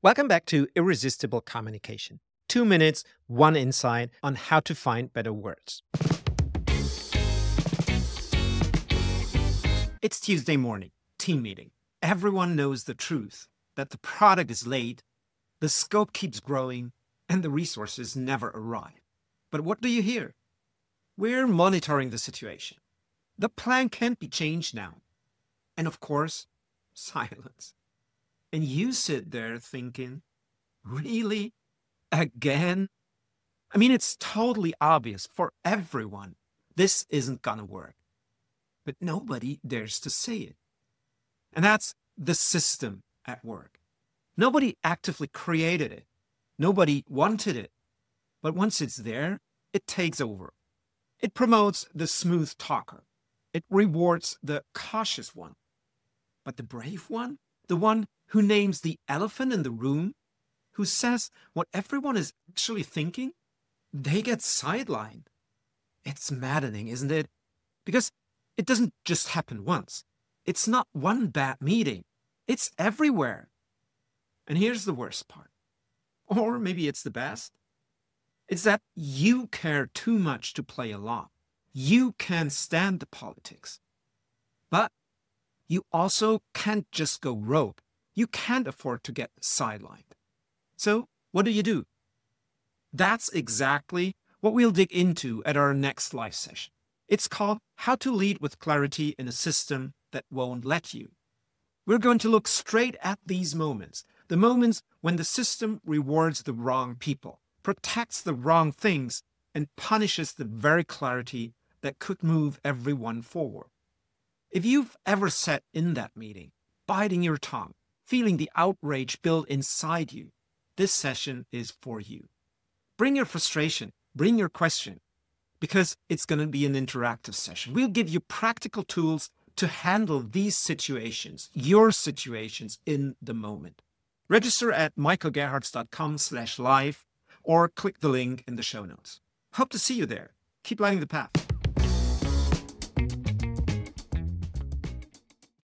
Welcome back to Irresistible Communication. 2 minutes, one insight on how to find better words. It's Tuesday morning, team meeting. Everyone knows the truth that the product is late, the scope keeps growing, and the resources never arrive. But what do you hear? We're monitoring the situation. The plan can't be changed now. And of course, silence. And you sit there thinking, really? Again? I mean, it's totally obvious for everyone this isn't gonna work. But nobody dares to say it. And that's the system at work. Nobody actively created it. Nobody wanted it. But once it's there, it takes over. It promotes the smooth talker. It rewards the cautious one. But the brave one, the one who names the elephant in the room, who says what everyone is actually thinking, they get sidelined. It's maddening, isn't it? Because it doesn't just happen once. It's not one bad meeting. It's everywhere. And here's the worst part. Or maybe it's the best. It's that you care too much to play along. You can't stand the politics. But you also can't just go rogue. You can't afford to get sidelined. So what do? That's exactly what we'll dig into at our next live session. It's called How to Lead with Clarity in a System That Won't Let You. We're going to look straight at these moments, the moments when the system rewards the wrong people, protects the wrong things, and punishes the very clarity that could move everyone forward. If you've ever sat in that meeting, biting your tongue, feeling the outrage build inside you, this session is for you. Bring your frustration, bring your question, because it's going to be an interactive session. We'll give you practical tools to handle these situations, your situations in the moment. Register at michaelgerhards.com/live or click the link in the show notes. Hope to see you there. Keep lighting the path.